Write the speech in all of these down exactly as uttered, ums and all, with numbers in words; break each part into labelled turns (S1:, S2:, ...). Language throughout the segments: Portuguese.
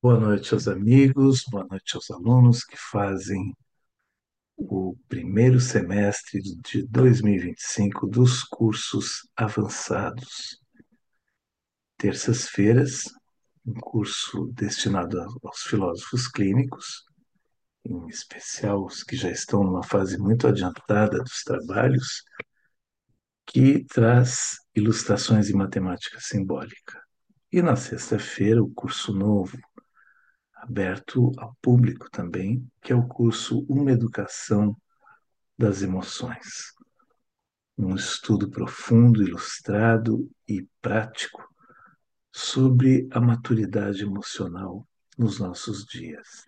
S1: Boa noite aos amigos, boa noite aos alunos que fazem o primeiro semestre de dois mil e vinte e cinco dos cursos avançados. Terças-feiras, um curso destinado aos filósofos clínicos, em especial os que já estão numa fase muito adiantada dos trabalhos, que traz ilustrações em matemática simbólica. E na sexta-feira, o curso novo, aberto ao público também, que é o curso Uma Educação das Emoções. Um estudo profundo, ilustrado e prático sobre a maturidade emocional nos nossos dias.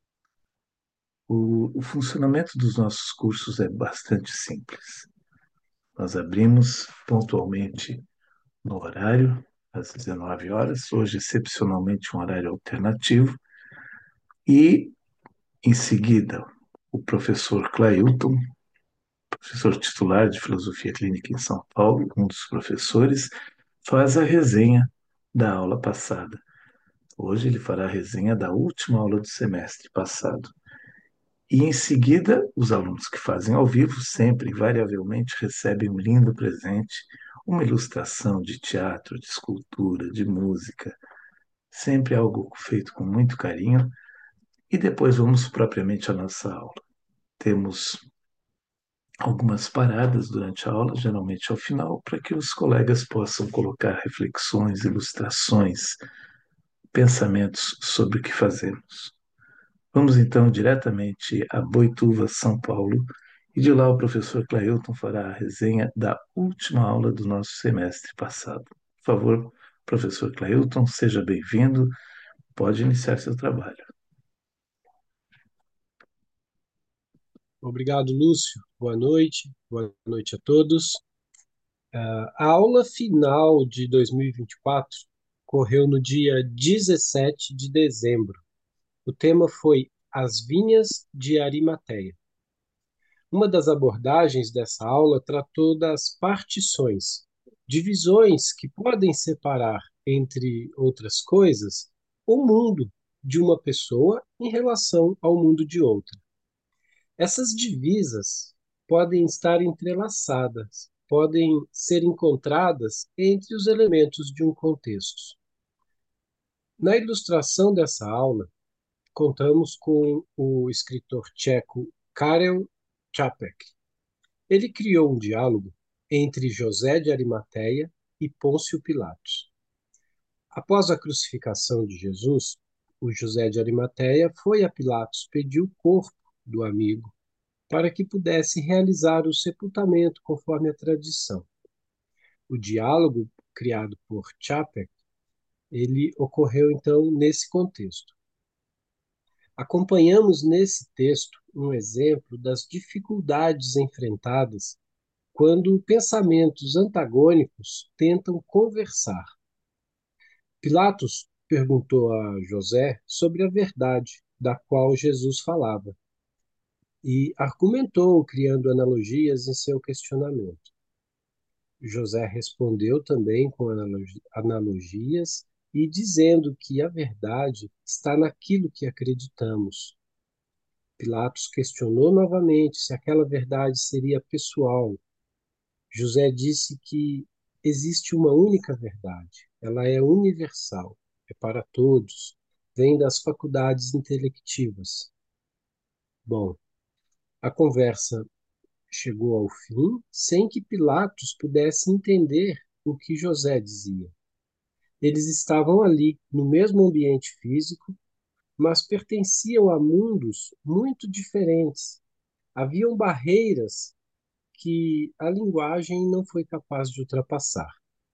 S1: O, o funcionamento dos nossos cursos é bastante simples. Nós abrimos pontualmente no horário, às dezenove horas, hoje excepcionalmente um horário alternativo, e em seguida o professor Clailton, professor titular de Filosofia Clínica em São Paulo, um dos professores, faz a resenha da aula passada. Hoje ele fará a resenha da última aula do semestre passado. E em seguida, os alunos que fazem ao vivo sempre, invariavelmente, recebem um lindo presente, uma ilustração de teatro, de escultura, de música, sempre algo feito com muito carinho. E depois vamos propriamente à nossa aula. Temos algumas paradas durante a aula, geralmente ao final, para que os colegas possam colocar reflexões, ilustrações, pensamentos sobre o que fazemos. Vamos então diretamente a Boituva, São Paulo, e de lá o professor Clailton fará a resenha da última aula do nosso semestre passado. Por favor, professor Clailton, seja bem-vindo, pode iniciar seu trabalho.
S2: Obrigado, Lúcio. Boa noite. Boa noite a todos. Ah, A aula final de dois mil e vinte e quatro correu no dia dezessete de dezembro. O tema foi As Vinhas de Arimateia. Uma das abordagens dessa aula tratou das partições, divisões que podem separar, entre outras coisas, o mundo de uma pessoa em relação ao mundo de outra. Essas divisas podem estar entrelaçadas, podem ser encontradas entre os elementos de um contexto. Na ilustração dessa aula, contamos com o escritor tcheco Karel Čapek. Ele criou um diálogo entre José de Arimateia e Pôncio Pilatos. Após a crucificação de Jesus, o José de Arimateia foi a Pilatos pedir o corpo do amigo para que pudesse realizar o sepultamento conforme a tradição. O diálogo criado por Čapek, ele ocorreu então nesse contexto. Acompanhamos nesse texto um exemplo das dificuldades enfrentadas quando pensamentos antagônicos tentam conversar. Pilatos perguntou a José sobre a verdade da qual Jesus falava e argumentou, criando analogias em seu questionamento. José respondeu também com analogias e dizendo que a verdade está naquilo que acreditamos. Pilatos questionou novamente se aquela verdade seria pessoal. José disse que existe uma única verdade, ela é universal, é para todos, vem das faculdades intelectivas. Bom, a conversa chegou ao fim sem que Pilatos pudesse entender o que José dizia. Eles estavam ali, no mesmo ambiente físico, mas pertenciam a mundos muito diferentes. Haviam barreiras que a linguagem não foi capaz de ultrapassar.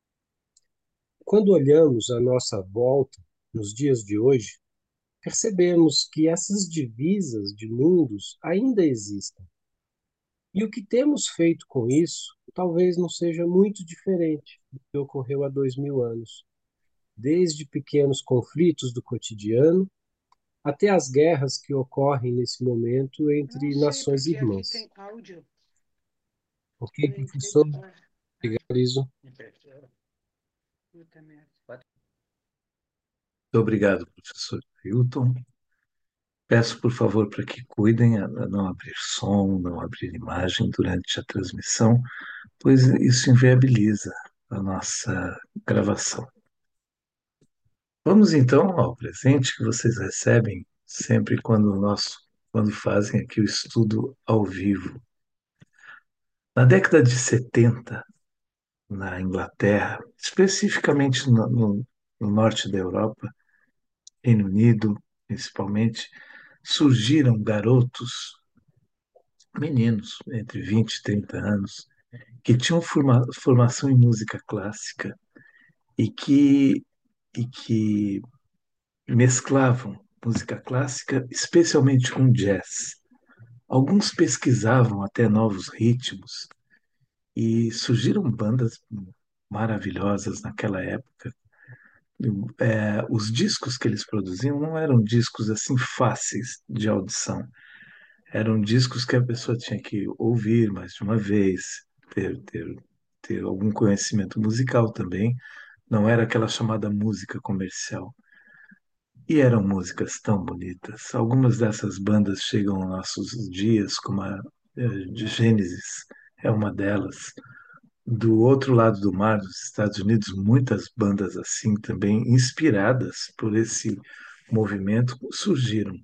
S2: Quando olhamos à nossa volta, nos dias de hoje, percebemos que essas divisas de mundos ainda existem. E o que temos feito com isso talvez não seja muito diferente do que ocorreu há dois mil anos, desde pequenos conflitos do cotidiano até as guerras que ocorrem nesse momento
S3: Não
S2: entre
S3: sei,
S2: nações
S3: porque aqui
S2: irmãs.
S3: tem áudio.
S2: Ok,
S3: Peraí, deixa
S2: professor?
S3: eu... Ah,
S2: Obrigado, Liso.
S3: puta merda.
S1: Obrigado, professor Hilton. Peço, por favor, para que cuidem a não abrir som, não abrir imagem durante a transmissão, pois isso inviabiliza a nossa gravação. Vamos então ao presente que vocês recebem sempre quando nós, quando fazem aqui o estudo ao vivo. Na década de setenta, na Inglaterra, especificamente no, no, no norte da Europa, Reino Unido, principalmente, surgiram garotos, meninos entre vinte e trinta anos, que tinham forma, formação em música clássica e que, e que mesclavam música clássica, especialmente com jazz. Alguns pesquisavam até novos ritmos e surgiram bandas maravilhosas naquela época. É, os discos que eles produziam não eram discos assim fáceis de audição. Eram discos que a pessoa tinha que ouvir mais de uma vez, ter, ter, ter algum conhecimento musical também. Não era aquela chamada música comercial. E eram músicas tão bonitas. Algumas dessas bandas chegam aos nossos dias, como a eh, de Gênesis é uma delas. Do outro lado do mar, dos Estados Unidos, muitas bandas assim também, inspiradas por esse movimento, surgiram.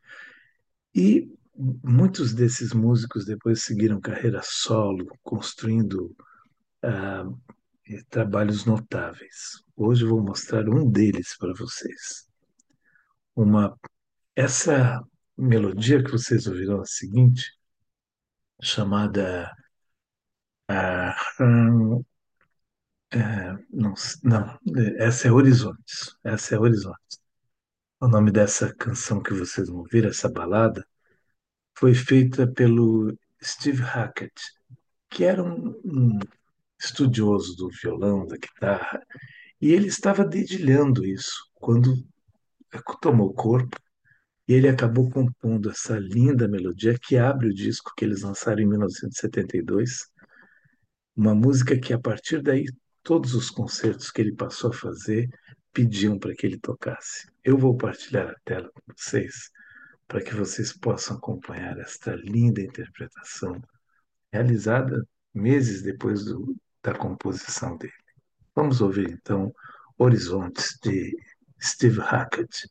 S1: E muitos desses músicos depois seguiram carreira solo, construindo ah, trabalhos notáveis. Hoje eu vou mostrar um deles para vocês. Uma, essa melodia que vocês ouviram é a seguinte, chamada ah, hum, é, não, não, essa é Horizontes. Essa é Horizontes. O nome dessa canção que vocês vão ouvir, essa balada, foi feita pelo Steve Hackett, que era um, um estudioso do violão, da guitarra, e ele estava dedilhando isso quando tomou corpo e ele acabou compondo essa linda melodia que abre o disco que eles lançaram em mil novecentos e setenta e dois, uma música que a partir daí todos os concertos que ele passou a fazer pediam para que ele tocasse. Eu vou partilhar a tela com vocês para que vocês possam acompanhar esta linda interpretação realizada meses depois do, da composição dele. Vamos ouvir então Horizontes de Steve Hackett.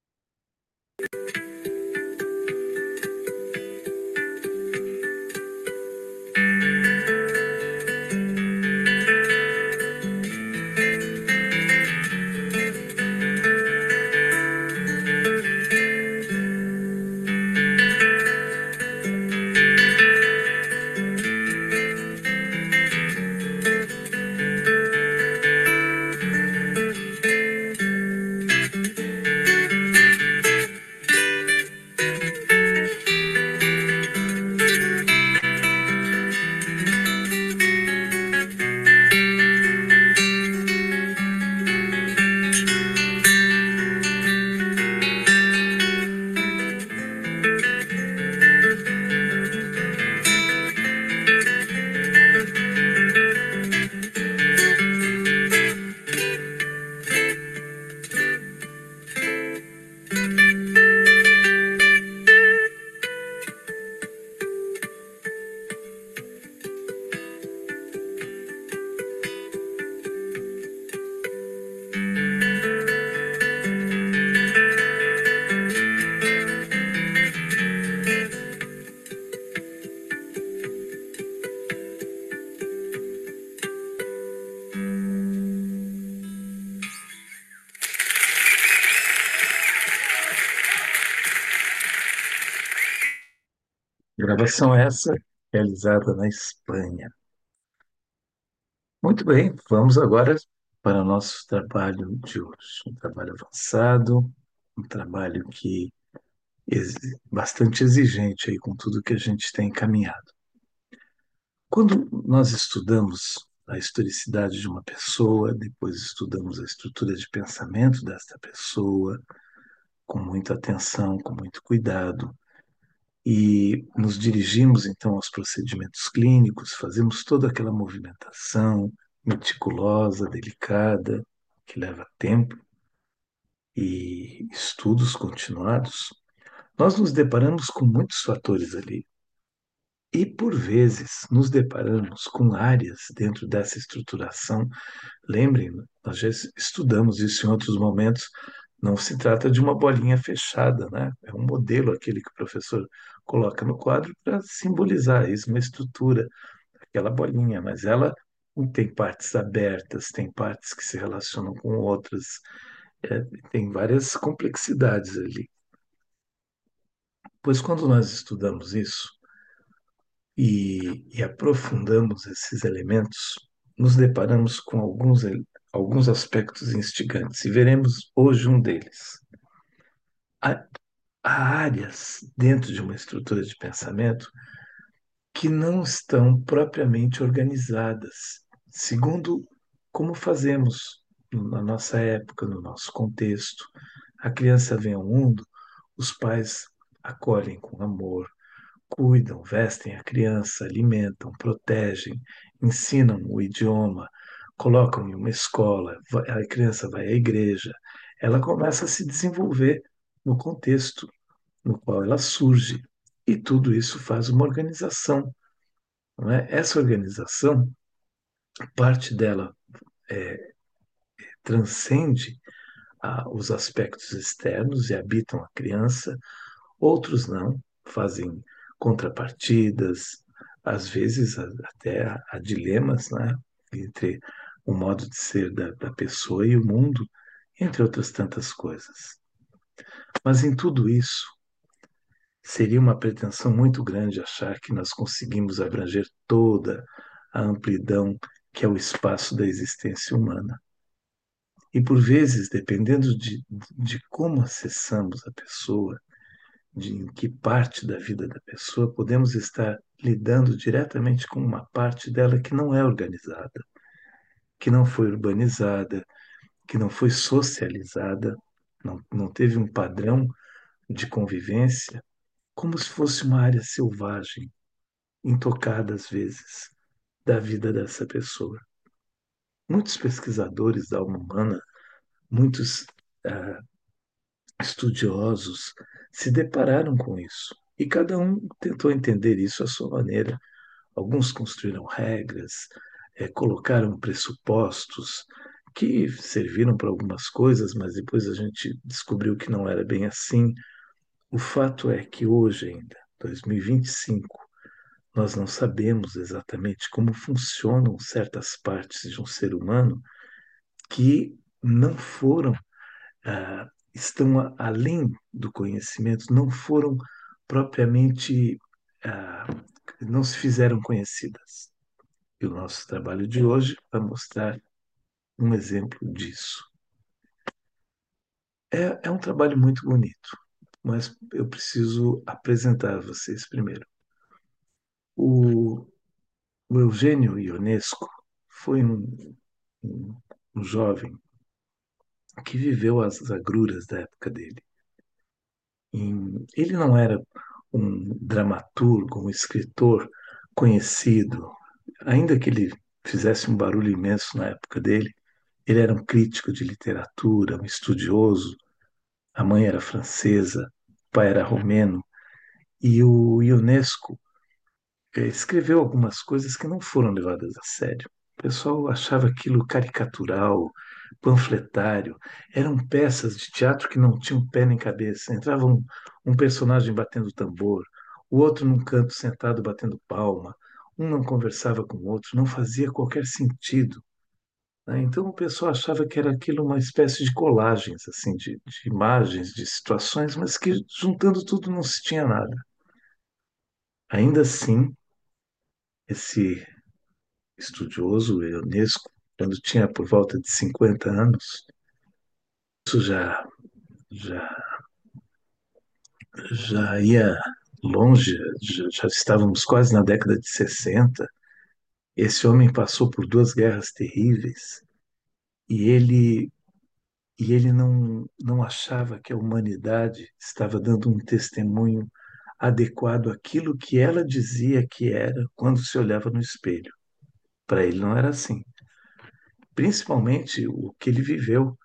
S1: Gravação essa realizada na Espanha. Muito bem, vamos agora para o nosso trabalho de hoje. Um trabalho avançado, um trabalho que é bastante exigente aí com tudo que a gente tem encaminhado. Quando nós estudamos a historicidade de uma pessoa, depois estudamos a estrutura de pensamento desta pessoa, com muita atenção, com muito cuidado, e nos dirigimos então aos procedimentos clínicos, fazemos toda aquela movimentação meticulosa, delicada, que leva tempo, e estudos continuados, nós nos deparamos com muitos fatores ali. E, por vezes, nos deparamos com áreas dentro dessa estruturação. Lembrem, nós já estudamos isso em outros momentos. Não se trata de uma bolinha fechada, né? É um modelo aquele que o professor coloca no quadro para simbolizar isso, uma estrutura, aquela bolinha, mas ela tem partes abertas, tem partes que se relacionam com outras, é, tem várias complexidades ali. Pois quando nós estudamos isso e, e aprofundamos esses elementos, nos deparamos com alguns, alguns aspectos instigantes, e veremos hoje um deles. Há, há áreas dentro de uma estrutura de pensamento que não estão propriamente organizadas, segundo como fazemos na nossa época, no nosso contexto. A criança vem ao mundo, os pais acolhem com amor, cuidam, vestem a criança, alimentam, protegem, ensinam o idioma, colocam em uma escola, a criança vai à igreja, ela começa a se desenvolver no contexto no qual ela surge. E tudo isso faz uma organização, não é? Essa organização, parte dela transcende a, os aspectos externos e habitam a criança, outros não, fazem contrapartidas, às vezes a- até há, há dilemas, né, entre o modo de ser da, da pessoa e o mundo, entre outras tantas coisas. Mas em tudo isso, seria uma pretensão muito grande achar que nós conseguimos abranger toda a amplidão que é o espaço da existência humana. E por vezes, dependendo de, de como acessamos a pessoa, de em que parte da vida da pessoa, podemos estar lidando diretamente com uma parte dela que não é organizada, que não foi urbanizada, que não foi socializada, não, não teve um padrão de convivência, como se fosse uma área selvagem, intocada às vezes, da vida dessa pessoa. Muitos pesquisadores da alma humana, muitos ah, estudiosos se depararam com isso. E cada um tentou entender isso à sua maneira. Alguns construíram regras, eh, colocaram pressupostos que serviram para algumas coisas, mas depois a gente descobriu que não era bem assim. O fato é que hoje ainda, dois mil e vinte e cinco, nós não sabemos exatamente como funcionam certas partes de um ser humano que não foram ah, estão a- além do conhecimento, não foram propriamente, ah, não se fizeram conhecidas. E o nosso trabalho de hoje vai mostrar um exemplo disso. É, é um trabalho muito bonito, mas eu preciso apresentar a vocês primeiro. O, o Eugênio Ionesco foi um, um, um jovem que viveu as agruras da época dele. Em- ele não era um dramaturgo, um escritor conhecido, ainda que ele fizesse um barulho imenso na época dele, ele era um crítico de literatura, um estudioso. A mãe era francesa, o pai era romeno, e o Ionesco eh, escreveu algumas coisas que não foram levadas a sério. O pessoal achava aquilo caricatural, panfletário. Eram peças de teatro que não tinham pé nem cabeça. Entrava um, um personagem batendo tambor, o outro num canto sentado batendo palma. Um não conversava com o outro, não fazia qualquer sentido, né? Então o pessoal achava que era aquilo uma espécie de colagens, assim, de, de imagens, de situações, mas que juntando tudo não se tinha nada. Ainda assim, esse estudioso, Ionesco, quando tinha por volta de cinquenta anos, isso já, já, já ia longe, já, já estávamos quase na década de sessenta. Esse homem passou por duas guerras terríveis e ele, e ele não, não achava que a humanidade estava dando um testemunho adequado àquilo que ela dizia que era quando se olhava no espelho. Para ele não era assim. Principalmente o que ele viveu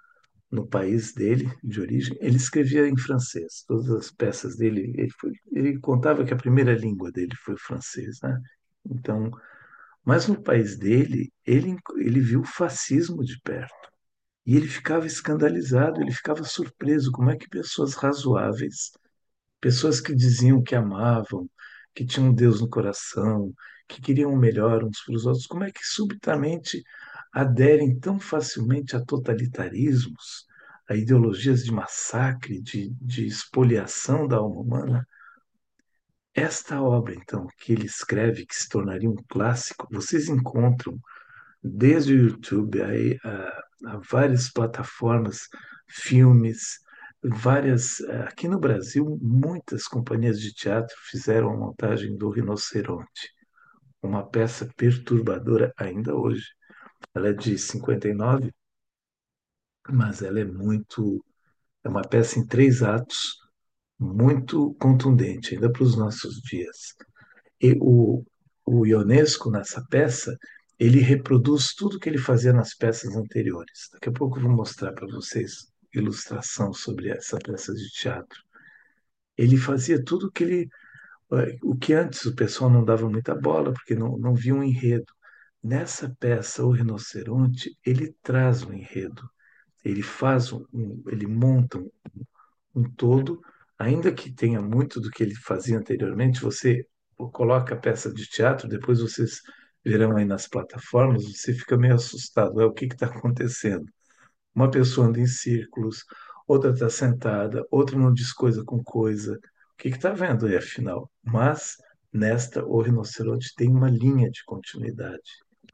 S1: no país dele, de origem, ele escrevia em francês. Todas as peças dele, ele, foi, ele contava que a primeira língua dele foi o francês, né? Então, mas no país dele, ele, ele viu o fascismo de perto. E ele ficava escandalizado, ele ficava surpreso como é que pessoas razoáveis, pessoas que diziam que amavam, que tinham Deus no coração, que queriam o melhor uns para os outros, como é que subitamente aderem tão facilmente a totalitarismos, a ideologias de massacre, de, de expoliação da alma humana? Esta obra, então, que ele escreve, que se tornaria um clássico, vocês encontram desde o YouTube aí, a, a várias plataformas, filmes, várias. Aqui no Brasil, muitas companhias de teatro fizeram a montagem do Rinoceronte, uma peça perturbadora ainda hoje. Ela é de cinquenta e nove, mas ela é muito. É uma peça em três atos, muito contundente, ainda para os nossos dias. E o, o Ionesco, nessa peça, ele reproduz tudo que ele fazia nas peças anteriores. Daqui a pouco eu vou mostrar para vocês ilustração sobre essa peça de teatro. Ele fazia tudo que ele, eh, o que antes o pessoal não dava muita bola, porque não, não via um enredo. Nessa peça, O Rinoceronte, ele traz um enredo. Ele faz um, um- ele monta um um todo, ainda que tenha muito do que ele fazia anteriormente, você coloca a peça de teatro, depois vocês verão aí nas plataformas, você fica meio assustado. É o que está acontecendo? Uma pessoa anda em círculos, outra está sentada, outra não diz coisa com coisa. O que está vendo aí, afinal? Mas nesta, o rinoceronte tem uma linha de continuidade.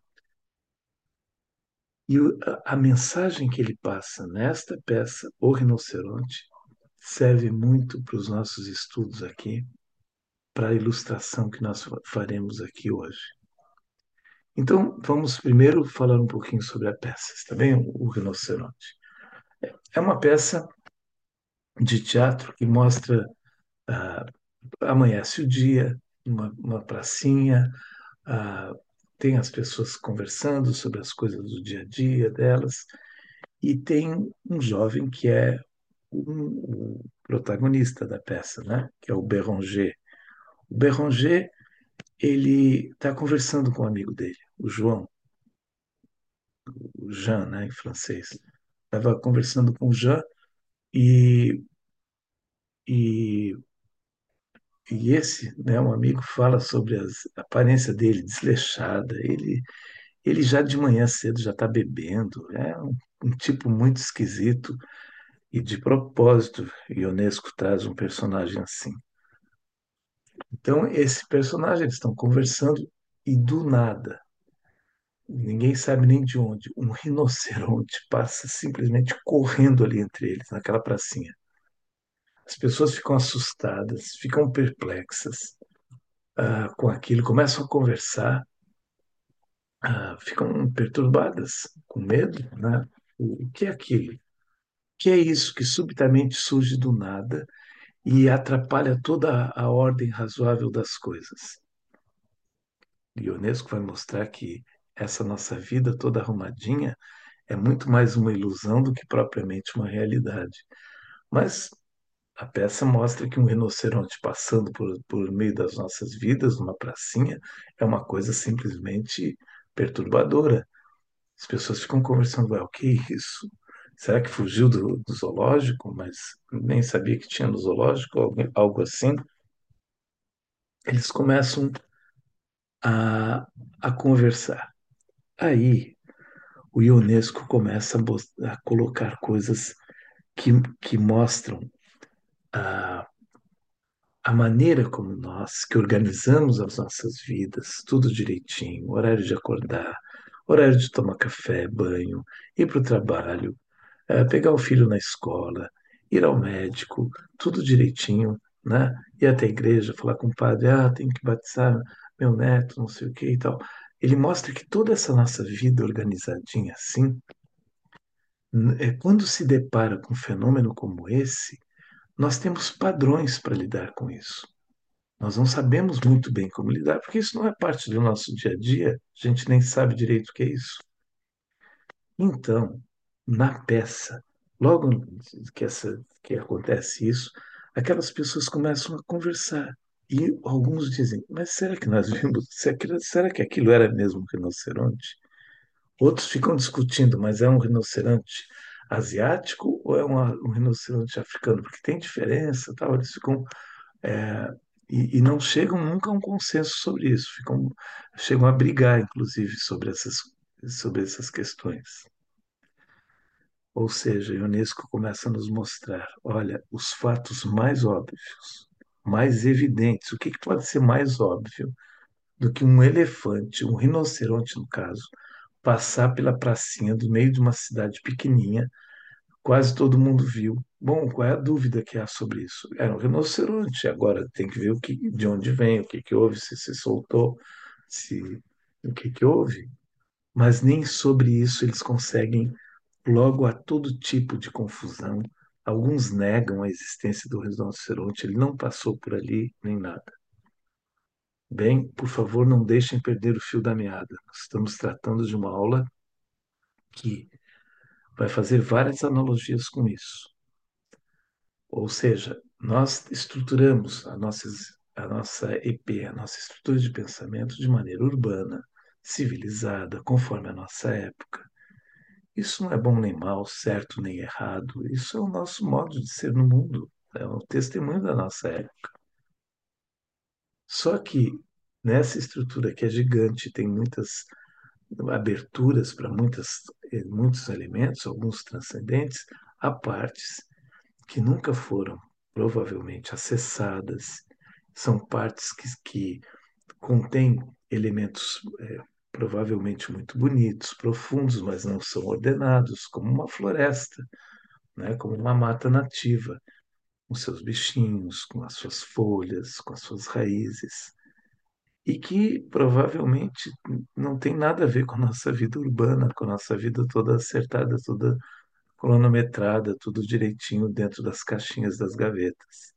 S1: E o- a, a mensagem que ele passa nesta peça, O Rinoceronte, serve muito para os nossos estudos aqui, para a ilustração que nós faremos aqui hoje. Então, vamos primeiro falar um pouquinho sobre a peça, está bem? O Rinoceronte. É uma peça de teatro que mostra, ah, amanhece o dia, uma, uma pracinha, ah, tem as pessoas conversando sobre as coisas do dia a dia delas, e tem um jovem que é um, o protagonista da peça, né? Que é o Béranger. O Béranger, ele está conversando com um amigo dele, o João, o Jean, né, em francês. Estava conversando com o Jean e, e, e esse, né, um amigo, fala sobre as, a aparência dele, desleixada. Ele, ele já de manhã cedo já está bebendo. É um, um tipo muito esquisito e de propósito, Ionesco traz um personagem assim. Então, esse personagem, eles estão conversando e do nada, ninguém sabe nem de onde, um rinoceronte passa simplesmente correndo ali entre eles, naquela pracinha. As pessoas ficam assustadas, ficam perplexas, ah, com aquilo, começam a conversar, ah, ficam perturbadas, com medo, né? O que é aquilo? O que é isso que subitamente surge do nada e atrapalha toda a ordem razoável das coisas? E o Unesco vai mostrar que essa nossa vida toda arrumadinha é muito mais uma ilusão do que propriamente uma realidade. Mas a peça mostra que um rinoceronte passando por, por meio das nossas vidas, numa pracinha, é uma coisa simplesmente perturbadora. As pessoas ficam conversando, "Ué, o que é isso? Será que fugiu do, do zoológico? Mas nem sabia que tinha no zoológico, algo, algo assim." Eles começam a, a conversar. Aí o Ionesco começa a, mos- a colocar coisas que, que mostram a, a maneira como nós, que organizamos as nossas vidas, tudo direitinho, horário de acordar, horário de tomar café, banho, ir para o trabalho, eh, pegar o filho na escola, ir ao médico, tudo direitinho, né? Ir até a igreja, falar com o padre, ah, tenho que batizar meu neto, não sei o que e tal. Ele mostra que toda essa nossa vida organizadinha assim, n- é, quando se depara com um fenômeno como esse, nós temos padrões para lidar com isso. Nós não sabemos muito bem como lidar, porque isso não é parte do nosso dia a dia, a gente nem sabe direito o que é isso. Então, na peça, Logo que, essa, que acontece isso, aquelas pessoas começam a conversar. E alguns dizem, mas será que nós vimos? Será que aquilo era mesmo um rinoceronte? Outros ficam discutindo, mas é um rinoceronte asiático ou é uma- um rinoceronte africano? Porque tem diferença, tal. Eles ficam é, e, e não chegam nunca a um consenso sobre isso. Ficam, chegam a brigar, inclusive, sobre essas, sobre essas questões. Ou seja, a Unesco começa a nos mostrar, olha, os fatos mais óbvios, mais evidentes. O que que pode ser mais óbvio do que um elefante, um rinoceronte no caso, passar pela pracinha do meio de uma cidade pequenininha, quase todo mundo viu. Bom, qual é a dúvida que há sobre isso? Era um rinoceronte, agora tem que ver o que, de onde vem, o que que houve, se se soltou, se o que que houve. Mas nem sobre isso eles conseguem. Logo, há todo tipo de confusão. Alguns negam a existência do rinoceronte, ele não passou por ali nem nada. Bem, por favor, não deixem perder o fio da meada. Estamos tratando de uma aula que vai fazer várias analogias com isso. Ou seja, nós estruturamos a nossa, a nossa E P, a nossa estrutura de pensamento de maneira urbana, civilizada, conforme a nossa época. Isso não é bom nem mal, certo nem errado. Isso é o nosso modo de ser no mundo. É o testemunho da nossa época. Só que nessa estrutura que é gigante, tem muitas aberturas para muitas, eh, muitos elementos, alguns transcendentes, há partes que nunca foram provavelmente acessadas. São partes que, que contêm elementos é, provavelmente muito bonitos, profundos, mas não são ordenados, como uma floresta, né? Como uma mata nativa, com seus bichinhos, com as suas folhas, com as suas raízes, e que provavelmente não tem nada a ver com a nossa vida urbana, com a nossa vida toda acertada, toda cronometrada, tudo direitinho dentro das caixinhas das gavetas.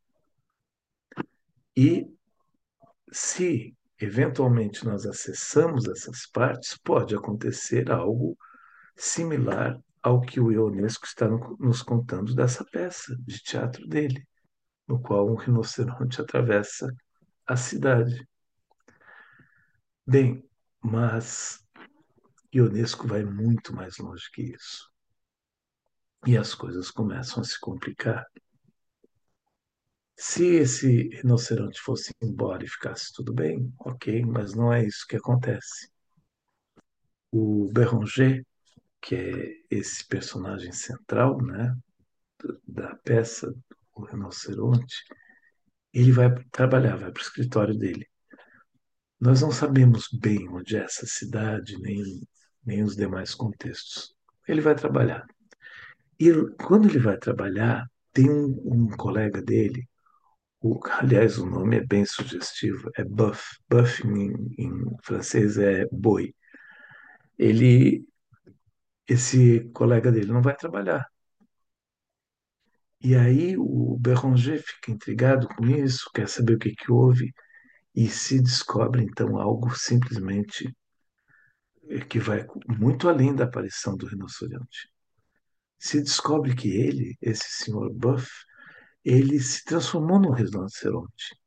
S1: E se eventualmente nós acessamos essas partes, pode acontecer algo similar ao que o Ionesco está no- nos contando dessa peça de teatro dele, no qual um rinoceronte atravessa a cidade. Bem, mas Ionesco vai muito mais longe que isso. E as coisas começam a se complicar. Se esse rinoceronte fosse embora e ficasse tudo bem, ok, mas não é isso que acontece. O Béranger, que é esse personagem central, né, da peça, o rinoceronte, ele vai trabalhar, vai para o escritório dele. Nós não sabemos bem onde é essa cidade, nem, nem os demais contextos. Ele vai trabalhar. E quando ele vai trabalhar, tem um, um colega dele, o, aliás, o nome é bem sugestivo, é Buff. Buff em, em francês é boi. Ele, esse colega dele não vai trabalhar. E aí o Béranger fica intrigado com isso, quer saber o que que houve, e se descobre então algo simplesmente que vai muito além da aparição do rinoceronte. Se descobre que ele, esse senhor Buff, ele se transformou num rinoceronte.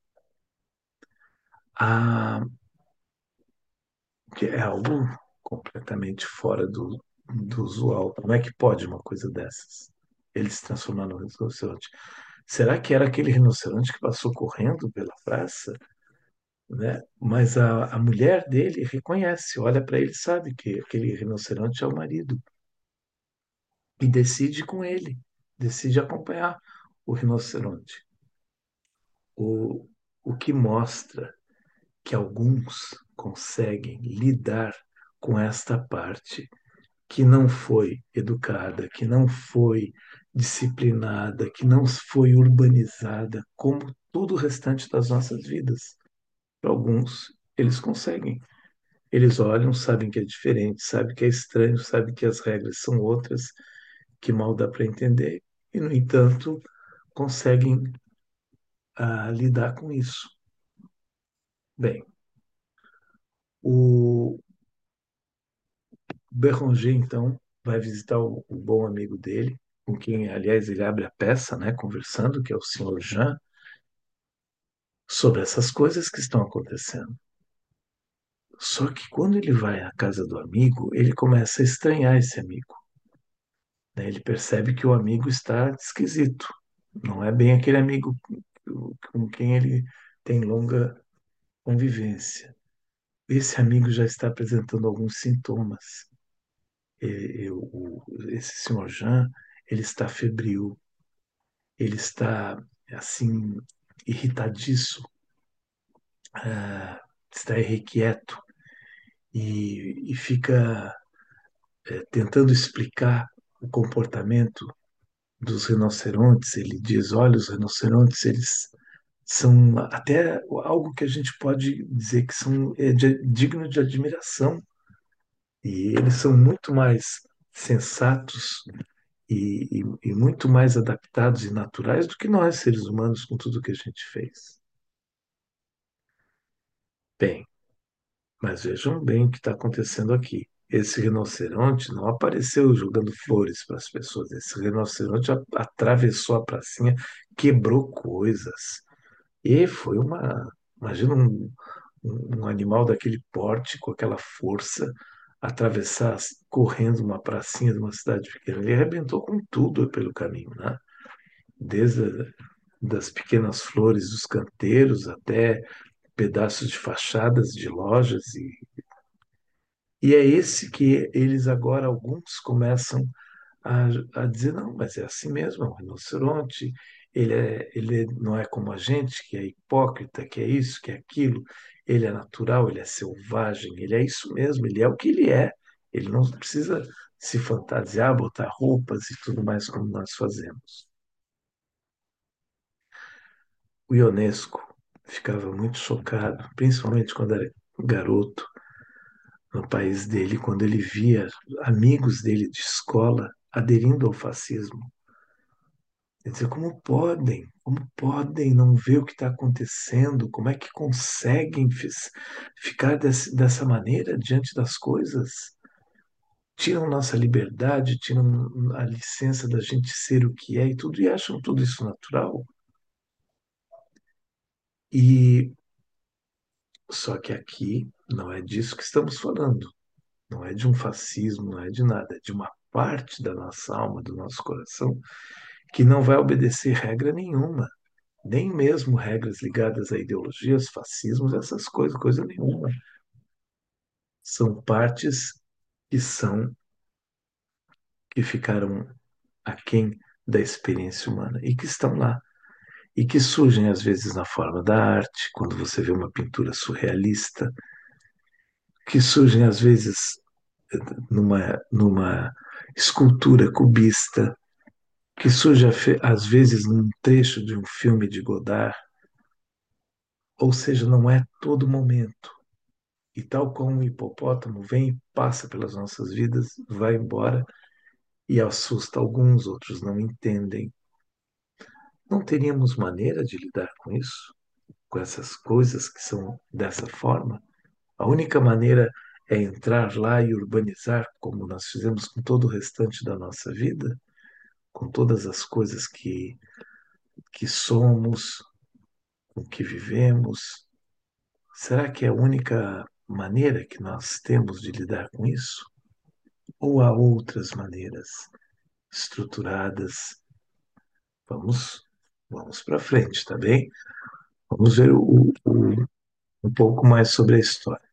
S1: Ah, que é algo completamente fora do, do usual. Como é que pode uma coisa dessas? Ele se transformar num rinoceronte. Será que era aquele rinoceronte que passou correndo pela praça? Né? Mas a, a mulher dele reconhece, olha para ele, sabe que aquele rinoceronte é o marido e decide com ele, decide acompanhar o rinoceronte. O, o que mostra que alguns conseguem lidar com esta parte que não foi educada, que não foi disciplinada, que não foi urbanizada, como todo o restante das nossas vidas. Para alguns, eles conseguem. Eles olham, sabem que é diferente, sabem que é estranho, sabem que as regras são outras, que mal dá para entender, e, no entanto, conseguem ah, lidar com isso. Bem, o Béranger, então, vai visitar o, o bom amigo dele, com quem, aliás, ele abre a peça, né, conversando, que é o senhor Jean, sobre essas coisas que estão acontecendo. Só que quando ele vai à casa do amigo, ele começa a estranhar esse amigo, né? Ele percebe que o amigo está esquisito. Não é bem aquele amigo com quem ele tem longa convivência. Esse amigo já está apresentando alguns sintomas. E- e o- esse senhor Jean, ele está febril, ele está assim irritadiço, ah, está irrequieto e, e fica eh, tentando explicar o comportamento dos rinocerontes. Ele diz: olha, os rinocerontes, eles são até algo que a gente pode dizer que são é de- digno de admiração. E eles são muito mais sensatos e, e, e muito mais adaptados e naturais do que nós, seres humanos, com tudo que a gente fez. Bem, mas vejam bem o que está acontecendo aqui. Esse rinoceronte não apareceu jogando flores para as pessoas. Esse rinoceronte a- atravessou a pracinha, quebrou coisas. E foi uma. Imagina um, um um animal daquele porte, com aquela força, atravessar correndo uma pracinha de uma cidade pequena. Ele arrebentou com tudo pelo caminho, né? Desde a- das pequenas flores dos canteiros até pedaços de fachadas de lojas. E, e é esse que eles agora, alguns, começam a, a dizer, não, mas é assim mesmo, é um rinoceronte, ele, é, ele não é como a gente, que é hipócrita, que é isso, que é aquilo, ele é natural, ele é selvagem, ele é isso mesmo, ele é o que ele é, ele não precisa se fantasiar, botar roupas e tudo mais como nós fazemos. O Ionesco ficava muito chocado, principalmente quando era garoto, no país dele, quando ele via amigos dele de escola aderindo ao fascismo. Quer dizer, como podem? Como podem não ver o que está acontecendo? Como é que conseguem fis- ficar desse- dessa maneira diante das coisas? Tiram nossa liberdade, tiram a licença da gente ser o que é e tudo, e acham tudo isso natural. E só que aqui não é disso que estamos falando. Não é de um fascismo, não é de nada, é de uma parte da nossa alma, do nosso coração, que não vai obedecer regra nenhuma. Nem mesmo regras ligadas a ideologias, fascismos, essas coisas, coisa nenhuma. São partes que são, que ficaram aquém da experiência humana e que estão lá. E que surgem às vezes na forma da arte, quando você vê uma pintura surrealista, que surgem às vezes numa, numa escultura cubista, que surge às vezes num trecho de um filme de Godard, ou seja, não é todo momento. E tal como um hipopótamo vem e passa pelas nossas vidas, vai embora e assusta alguns, outros não entendem. Não teríamos maneira de lidar com isso, com essas coisas que são dessa forma? A única maneira é entrar lá e urbanizar, como nós fizemos com todo o restante da nossa vida, com todas as coisas que, que somos, com que vivemos. Será que é a única maneira que nós temos de lidar com isso? Ou há outras maneiras estruturadas? Vamos, vamos para frente, tá bem? Vamos ver o, o- um pouco mais sobre a história.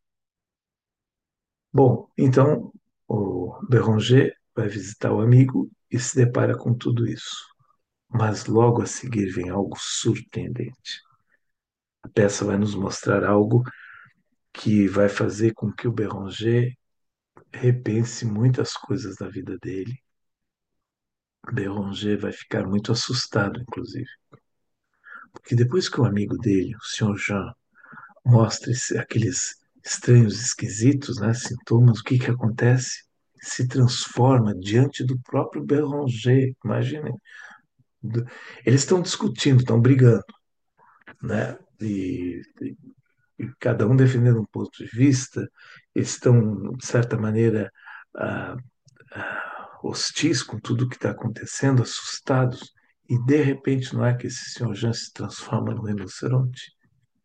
S1: Bom, então o Béranger vai visitar o amigo e se depara com tudo isso. Mas logo a seguir vem algo surpreendente. A peça vai nos mostrar algo que vai fazer com que o Béranger repense muitas coisas da vida dele. Béranger vai ficar muito assustado, inclusive, porque depois que o amigo dele, o senhor Jean, mostra esse- aqueles estranhos, esquisitos, né, sintomas, o que que acontece? Se transforma diante do próprio Béranger. Imaginem, do- eles estão discutindo, estão brigando, né? E, e- e cada um defendendo um ponto de vista, eles estão, de certa maneira, ah, hostis com tudo que está acontecendo, assustados, e de repente não é que esse senhor Jean se transforma no rinoceronte,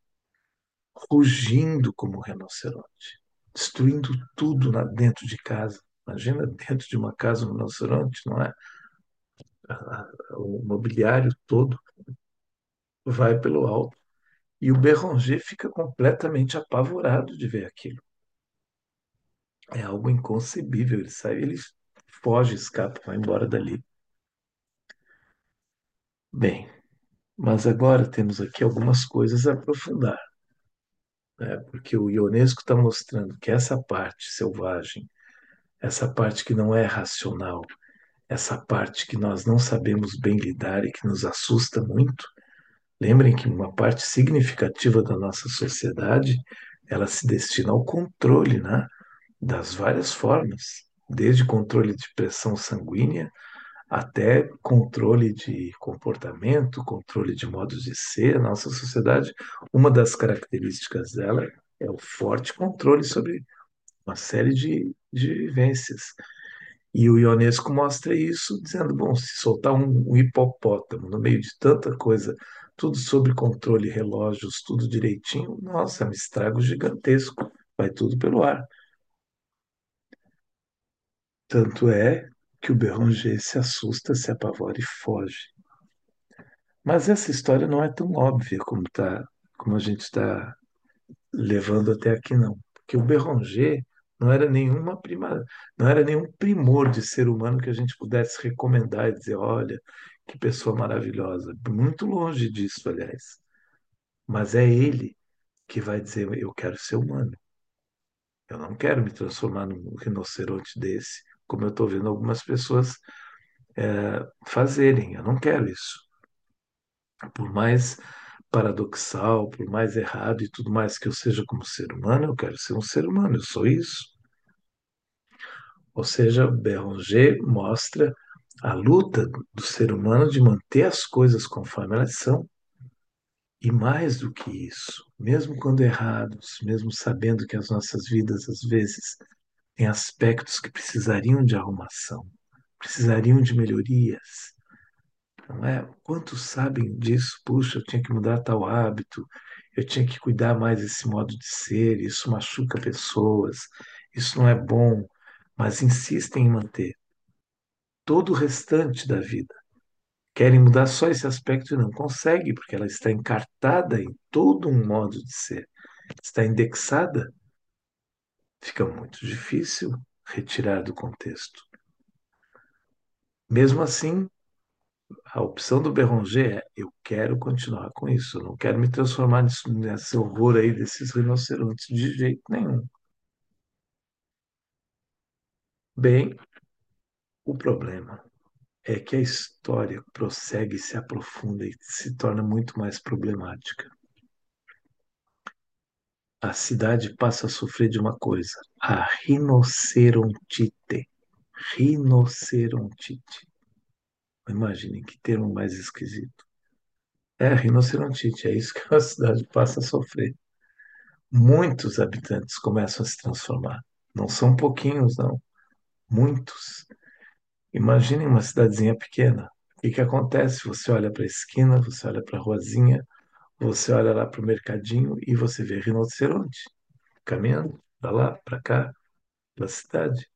S1: rugindo como um rinoceronte, destruindo tudo lá dentro de casa. Imagina dentro de uma casa um rinoceronte, não é? O mobiliário todo vai pelo alto. E o Béranger fica completamente apavorado de ver aquilo. É algo inconcebível. Ele sai, ele foge, escapa, vai embora dali. Bem, mas agora temos aqui algumas coisas a aprofundar, né? Porque o Ionesco está mostrando que essa parte selvagem, essa parte que não é racional, essa parte que nós não sabemos bem lidar e que nos assusta muito. Lembrem que uma parte significativa da nossa sociedade, ela se destina ao controle, né? Das várias formas, desde controle de pressão sanguínea até controle de comportamento, controle de modos de ser. A nossa sociedade, uma das características dela é o forte controle sobre uma série de, de vivências. E o Ionesco mostra isso dizendo, bom, se soltar um, um hipopótamo no meio de tanta coisa, tudo sob controle, relógios, tudo direitinho, nossa, é um estrago gigantesco, vai tudo pelo ar. Tanto é que o Béranger se assusta, se apavora e foge. Mas essa história não é tão óbvia como, tá, como a gente está levando até aqui, não. Porque o Béranger não era nenhuma prima, não era nenhum primor de ser humano que a gente pudesse recomendar e dizer, olha, que pessoa maravilhosa. Muito longe disso, aliás. Mas é ele que vai dizer, eu quero ser humano. Eu não quero me transformar num rinoceronte desse, como eu estou vendo algumas pessoas é, fazerem. Eu não quero isso. Por mais paradoxal, por mais errado e tudo mais que eu seja como ser humano, eu quero ser um ser humano, eu sou isso. Ou seja, Béranger mostra a luta do ser humano de manter as coisas conforme elas são. E mais do que isso, mesmo quando errados, mesmo sabendo que as nossas vidas às vezes têm aspectos que precisariam de arrumação, precisariam de melhorias, não é? Quantos sabem disso? Puxa, eu tinha que mudar tal hábito, eu tinha que cuidar mais desse modo de ser, isso machuca pessoas, isso não é bom, mas insistem em manter todo o restante da vida. Querem mudar só esse aspecto e não conseguem, porque ela está encartada em todo um modo de ser, está indexada, fica muito difícil retirar do contexto. Mesmo assim, a opção do Béranger é: eu quero continuar com isso, eu não quero me transformar nisso, nesse horror aí desses rinocerontes de jeito nenhum. Bem, o problema é que a história prossegue, se aprofunda e se torna muito mais problemática. A cidade passa a sofrer de uma coisa, a rinocerontite. Rinocerontite. Imaginem que termo mais esquisito. É, rinocerontite, é isso que a cidade passa a sofrer. Muitos habitantes começam a se transformar. Não são pouquinhos, não. Muitos. Imaginem uma cidadezinha pequena. O que que acontece? Você olha para a esquina, você olha para a ruazinha, você olha lá para o mercadinho e você vê rinoceronte caminhando para lá, para cá, pela cidade.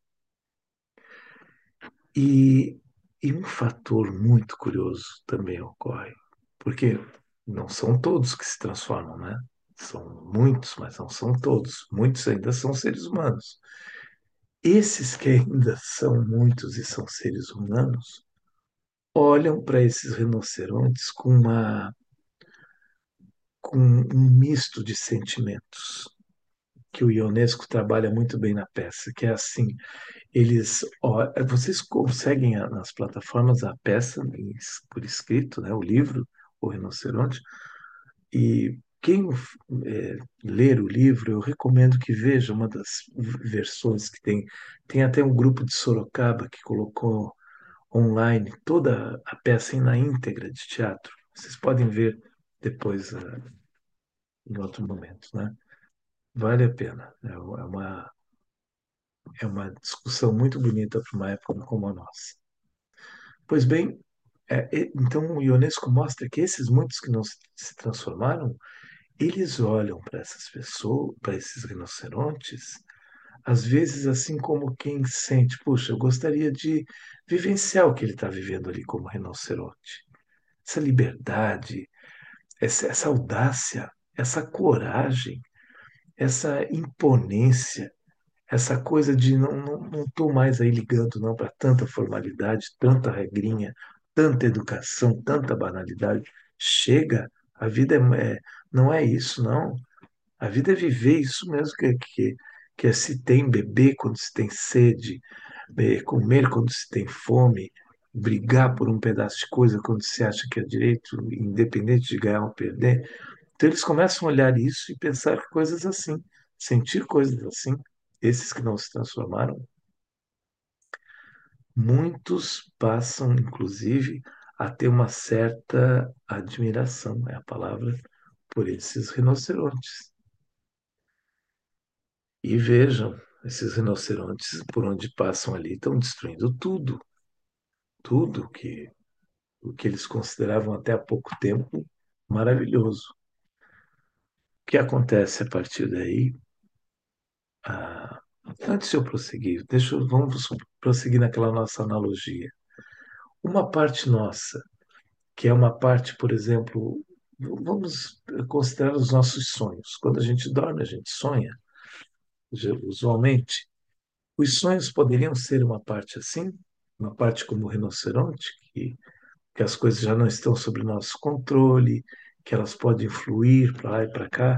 S1: E, e um fator muito curioso também ocorre, porque não são todos que se transformam, né? São muitos, mas não são todos. Muitos ainda são seres humanos. Esses que ainda são muitos e são seres humanos olham para esses rinocerontes com uma, com um misto de sentimentos que o Ionesco trabalha muito bem na peça, que é assim, eles, ó, vocês conseguem ah, nas plataformas a peça em- por escrito, né, o livro, O Rinoceronte, e quem é, ler o livro, eu recomendo que veja uma das versões que tem. Tem até um grupo de Sorocaba que colocou online toda a peça na íntegra de teatro. Vocês podem ver depois, ah, em outro momento, né? Vale a pena. É uma, É uma discussão muito bonita para uma época como a nossa. Pois bem, é, é, então o Ionesco mostra que esses muitos que não se se transformaram, eles olham para essas pessoas, para esses rinocerontes, às vezes assim como quem sente, puxa, eu gostaria de vivenciar o que ele está vivendo ali como rinoceronte. Essa liberdade, essa, essa audácia, essa coragem, essa imponência, essa coisa de não não não estou mais aí ligando não para tanta formalidade, tanta regrinha, tanta educação, tanta banalidade. Chega, a vida é, é- não é isso, não. A vida é viver isso mesmo que, que, que é se tem beber quando se tem sede, eh, comer quando se tem fome, brigar por um pedaço de coisa quando se acha que é direito, independente de ganhar ou perder. Então eles começam a olhar isso e pensar coisas assim, sentir coisas assim. Esses que não se transformaram, muitos passam, inclusive, a ter uma certa admiração, é a palavra, por esses rinocerontes. E vejam, esses rinocerontes, por onde passam ali, estão destruindo tudo, tudo que o que eles consideravam até há pouco tempo maravilhoso. O que acontece a partir daí? Ah, antes de eu prosseguir, deixa, eu- vamos prosseguir naquela nossa analogia. Uma parte nossa, que é uma parte, por exemplo, vamos considerar os nossos sonhos. Quando a gente dorme, a gente sonha, usualmente. Os sonhos poderiam ser uma parte assim, uma parte como o rinoceronte, que, que as coisas já não estão sob nosso controle, que elas podem fluir para lá e para cá.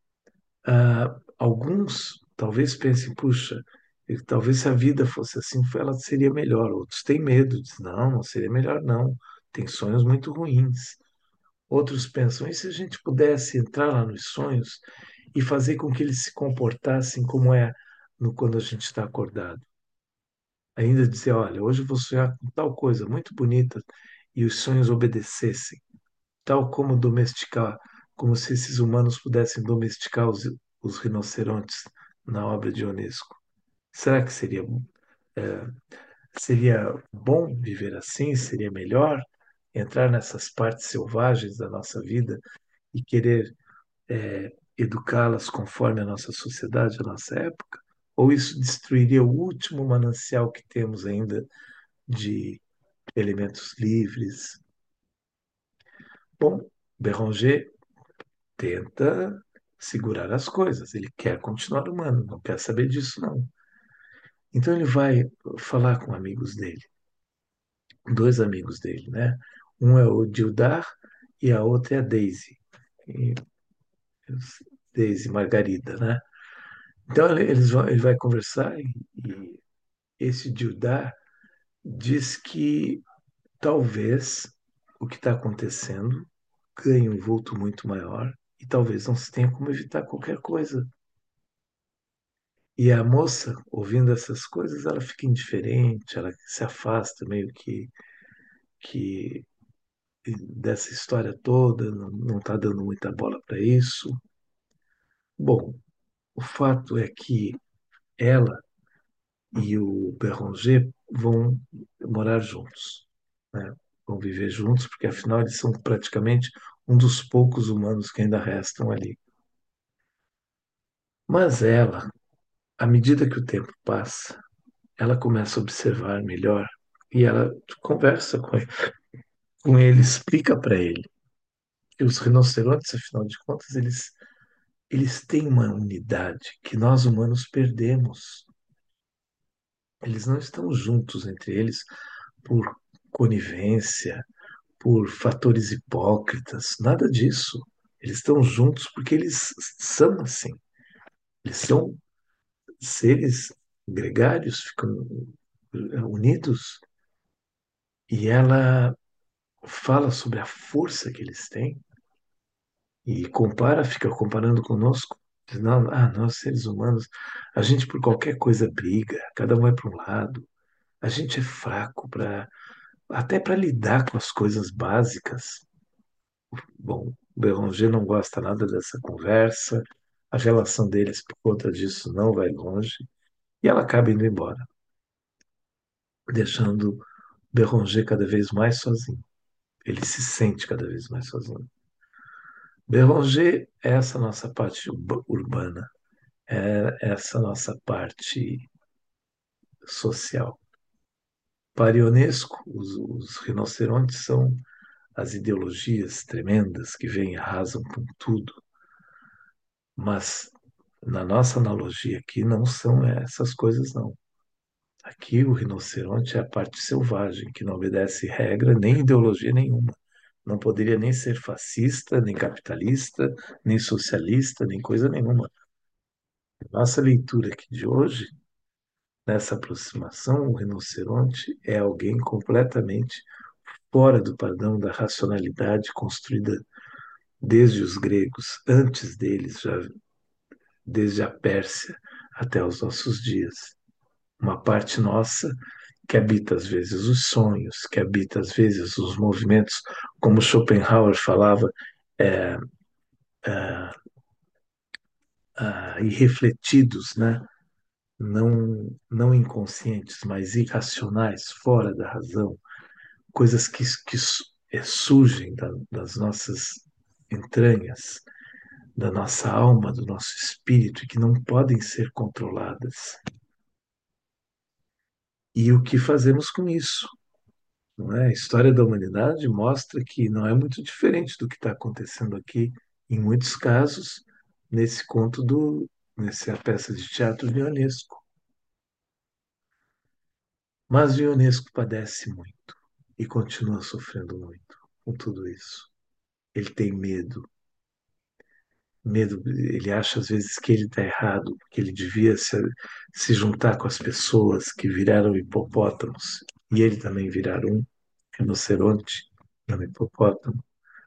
S1: Ah, alguns talvez pensem, puxa, e talvez se a vida fosse assim, ela seria melhor. Outros têm medo, dizem, não, não seria melhor, não. Tem sonhos muito ruins. Outros pensam, e se a gente pudesse entrar lá nos sonhos e fazer com que eles se comportassem como é no, quando a gente está acordado? Ainda dizer, olha, hoje eu vou sonhar com tal coisa muito bonita e os sonhos obedecessem, tal como domesticar, como se esses humanos pudessem domesticar os, os rinocerontes na obra de Ionesco. Será que seria, é, seria bom viver assim? Seria melhor entrar nessas partes selvagens da nossa vida e querer é, educá-las conforme a nossa sociedade, a nossa época? Ou isso destruiria o último manancial que temos ainda de elementos livres? Bom, Béranger tenta segurar as coisas, ele quer continuar humano, não quer saber disso, não. Então ele vai falar com amigos dele, dois amigos dele, né? Um é o Dildar e a outra é a Daisy. E- Daisy Margarida, né? Então ele- eles vão, ele vai conversar e, e esse Dildar diz que talvez o que está acontecendo ganhe um vulto muito maior e talvez não se tenha como evitar qualquer coisa. E a moça, ouvindo essas coisas, ela fica indiferente, ela se afasta meio que, que dessa história toda, não está dando muita bola para isso. Bom, o fato é que ela e o Béranger vão morar juntos, né? Vão viver juntos, porque afinal eles são praticamente um dos poucos humanos que ainda restam ali. Mas ela, à medida que o tempo passa, ela começa a observar melhor e ela conversa com ele, com ele explica para ele que os rinocerontes, afinal de contas, eles, eles têm uma unidade que nós humanos perdemos. Eles não estão juntos entre eles por conivência, por fatores hipócritas, nada disso. Eles estão juntos porque eles são assim. Eles são seres gregários, ficam unidos. E ela fala sobre a força que eles têm e compara, fica comparando conosco. Diz, não, ah, nós seres humanos, a gente por qualquer coisa briga, cada um vai para um lado. A gente é fraco para até para lidar com as coisas básicas. Bom, Béranger não gosta nada dessa conversa. A relação deles por conta disso não vai longe. E ela acaba indo embora, deixando Béranger cada vez mais sozinho. Ele se sente cada vez mais sozinho. Béranger é essa nossa parte urbana, é essa nossa parte social. Para Ionesco, os, os rinocerontes são as ideologias tremendas que vêm e arrasam com tudo, mas na nossa analogia aqui não são essas coisas, não. Aqui o rinoceronte é a parte selvagem, que não obedece regra nem ideologia nenhuma. Não poderia nem ser fascista, nem capitalista, nem socialista, nem coisa nenhuma. Nossa leitura aqui de hoje, nessa aproximação, o rinoceronte é alguém completamente fora do padrão da racionalidade construída desde os gregos, antes deles, já desde a Pérsia até os nossos dias. Uma parte nossa que habita às vezes os sonhos, que habita às vezes os movimentos, como Schopenhauer falava, é, é, é, irrefletidos, né? Não, não inconscientes, mas irracionais, fora da razão, coisas que, que é, surgem da, das nossas entranhas, da nossa alma, do nosso espírito, e que não podem ser controladas. E o que fazemos com isso? Não é? A história da humanidade mostra que não é muito diferente do que está acontecendo aqui, em muitos casos, nesse conto do, nessa peça de teatro de Ionesco. Mas Ionesco padece muito e continua sofrendo muito com tudo isso. Ele tem medo, medo, ele acha às vezes que ele está errado, que ele devia se, se juntar com as pessoas que viraram hipopótamos, e ele também virar um rinoceronte, um hipopótamo.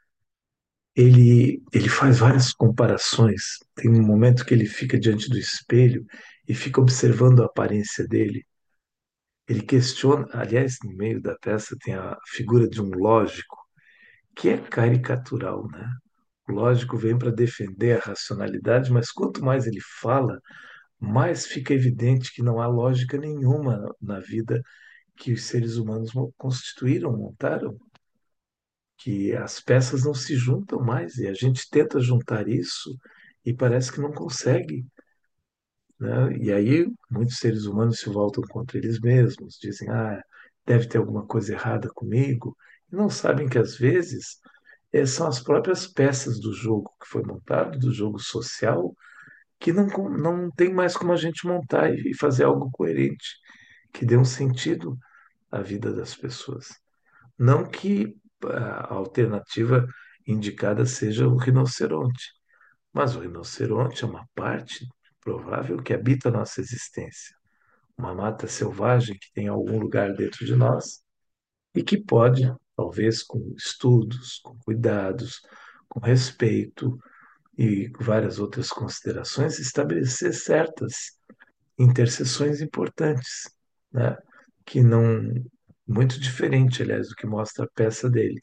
S1: Ele, ele faz várias comparações. Tem um momento que ele fica diante do espelho e fica observando a aparência dele. Ele questiona, aliás, no meio da peça tem a figura de um lógico, que é caricatural, né? O lógico vem para defender a racionalidade, mas quanto mais ele fala, mais fica evidente que não há lógica nenhuma na vida que os seres humanos constituíram, montaram, que as peças não se juntam mais e a gente tenta juntar isso e parece que não consegue, né? E aí muitos seres humanos se voltam contra eles mesmos, dizem, ah, deve ter alguma coisa errada comigo, e não sabem que às vezes eh, são as próprias peças do jogo que foi montado, do jogo social, que não, com- não tem mais como a gente montar e fazer algo coerente, que dê um sentido à vida das pessoas. Não que a alternativa indicada seja o rinoceronte, mas o rinoceronte é uma parte provável que habita a nossa existência, uma mata selvagem que tem algum lugar dentro de nós e que pode, talvez com estudos, com cuidados, com respeito e várias outras considerações, estabelecer certas interseções importantes, né? Que não muito diferente, aliás, do que mostra a peça dele.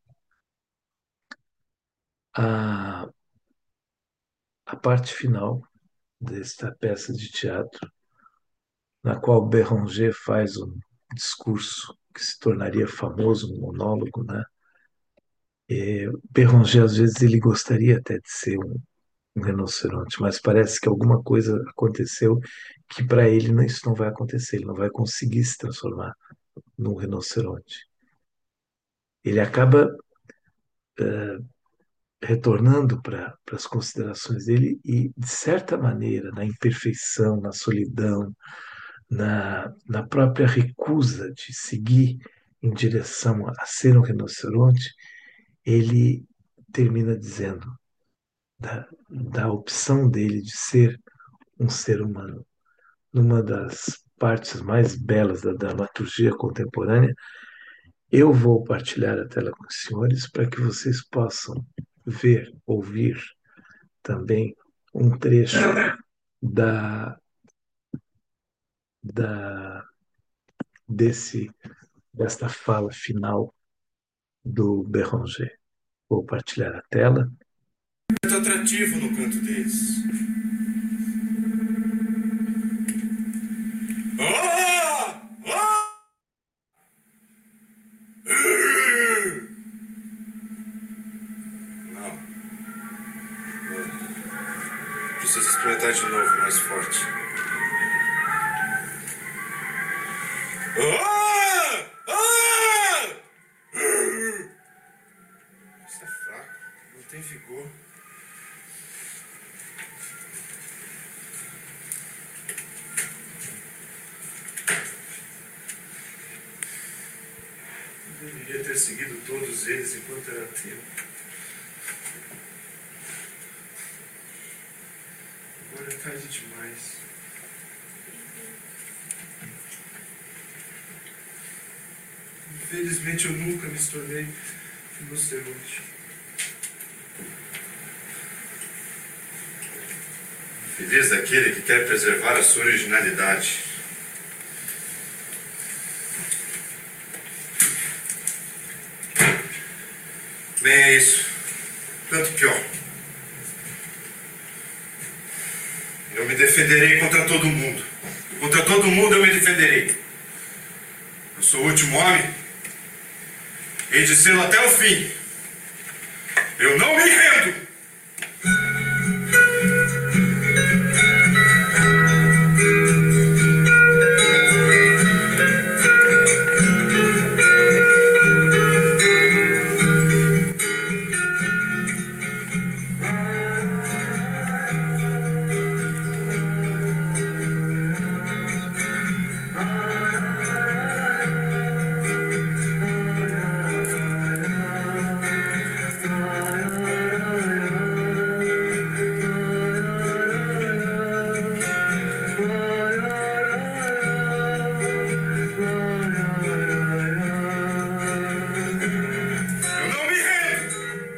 S1: A, a parte final desta peça de teatro, na qual Béranger faz um discurso que se tornaria famoso, um monólogo, né? E Béranger, às vezes, ele gostaria até de ser um, um rinoceronte, mas parece que alguma coisa aconteceu que para ele não, isso não vai acontecer, ele não vai conseguir se transformar num rinoceronte. Ele acaba retornando para as considerações dele e, de certa maneira, na imperfeição, na solidão, na, na própria recusa de seguir em direção a ser um rinoceronte, ele termina dizendo da, da opção dele de ser um ser humano. Numa das partes mais belas da dramaturgia contemporânea, eu vou partilhar a tela com os senhores para que vocês possam ver, ouvir também um trecho da, da desse desta fala final do Béranger. Vou partilhar a tela.
S3: Muito atrativo no canto deles. Preciso experimentar de novo, mais forte. Ah! Ah! Isso é fraco, não tem vigor. Eu deveria ter seguido todos eles enquanto era tempo. Agora é tarde demais. Infelizmente eu nunca me tornei rinoceronte. Feliz daquele que quer preservar a sua originalidade. Bem, é isso. Tanto pior. Eu me defenderei contra todo mundo. Contra todo mundo eu me defenderei. Eu sou o último homem. Hei de sê-lo até o fim. Eu não me rendo. Eu não me rendo.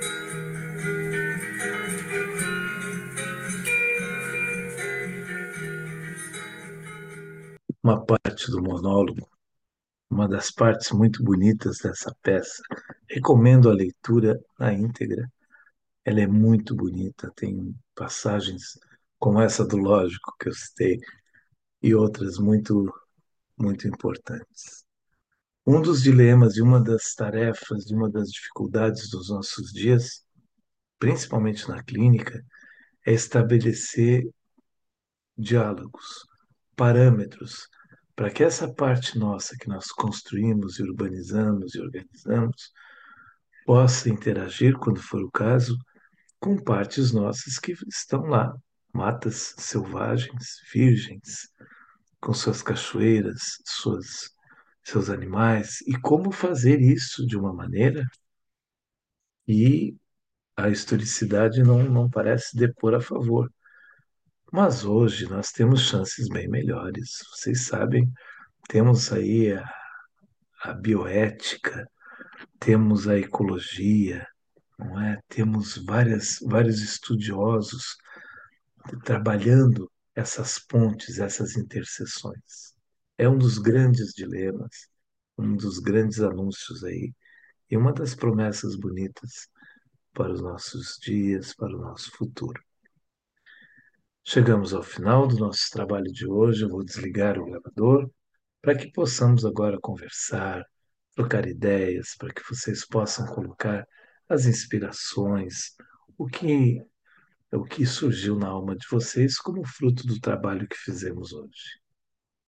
S1: Uma parte do monólogo, uma das partes muito bonitas dessa peça. Recomendo a leitura na íntegra. Ela é muito bonita, tem passagens como essa do Lógico que eu citei e outras muito, muito importantes. Um dos dilemas e uma das tarefas e uma das dificuldades dos nossos dias, principalmente na clínica, é estabelecer diálogos, parâmetros, para que essa parte nossa que nós construímos e urbanizamos e organizamos possa interagir, quando for o caso, com partes nossas que estão lá, matas selvagens, virgens, com suas cachoeiras, suas, seus animais, e como fazer isso de uma maneira que a historicidade não, não parece depor a favor. Mas hoje nós temos chances bem melhores. Vocês sabem, temos aí a, a bioética, temos a ecologia, não é? Temos várias, vários estudiosos trabalhando essas pontes, essas interseções. É um dos grandes dilemas, um dos grandes anúncios aí, e uma das promessas bonitas para os nossos dias, para o nosso futuro. Chegamos ao final do nosso trabalho de hoje. Eu vou desligar o gravador para que possamos agora conversar, trocar ideias, para que vocês possam colocar as inspirações, o que, o que surgiu na alma de vocês como fruto do trabalho que fizemos hoje.